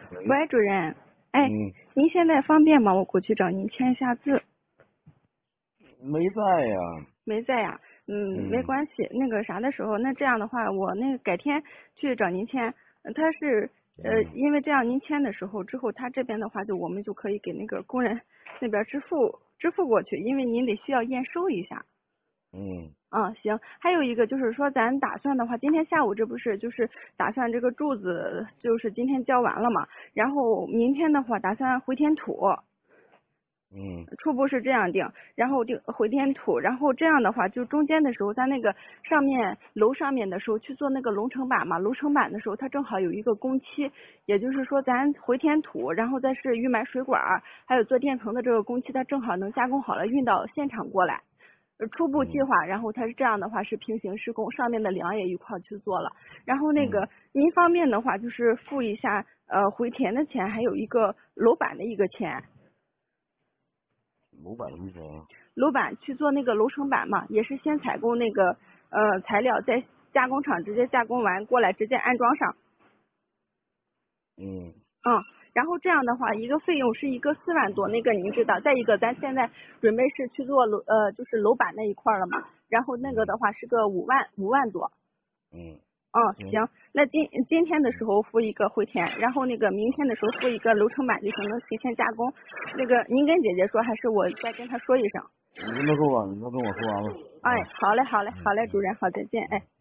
喂，主任，哎， 嗯， 您现在方便吗？我过去找您签一下字。 没在呀。 没在呀，没关系。那个啥的时候，那这样的话，我那个改天去找您签。他是因为这样您签的时候之后，他这边的话我们就可以给那个工人那边支付过去，因为您得需要验收一下。行，还有一个就是说，咱打算的话，今天下午这不是就是打算这个柱子就是今天交完了嘛，然后明天的话打算回填土。初步是这样定，然后回填土，然后这样的话，就中间的时候，咱那个上面楼上面的时候去做那个楼层板嘛，楼层板的时候它正好有一个工期，也就是说咱回填土，然后再是预埋水管，还有做垫层的这个工期，它正好能加工好了运到现场过来。初步计划，然后它是这样的话是平行施工，上面的梁也一块去做了，然后那个您方面的话就是付一下回填的钱，还有一个楼板的一个钱。 楼板什么钱呀？ 楼板去做那个楼层板嘛，也是先采购那个材料，在加工厂直接加工完过来直接安装上。然后这样的话，一个费用是一个4万多，那个您知道。再一个，咱现在准备是去做就是楼板那一块了嘛，然后那个的话是个5万多。行，那今天的时候付一个回填，然后那个明天的时候付一个楼层板就行，能提前加工。那个您跟姐姐说，还是我再跟她说一声？ 你跟他说吧，你跟我说完了。 好嘞，主任，好，再见，哎。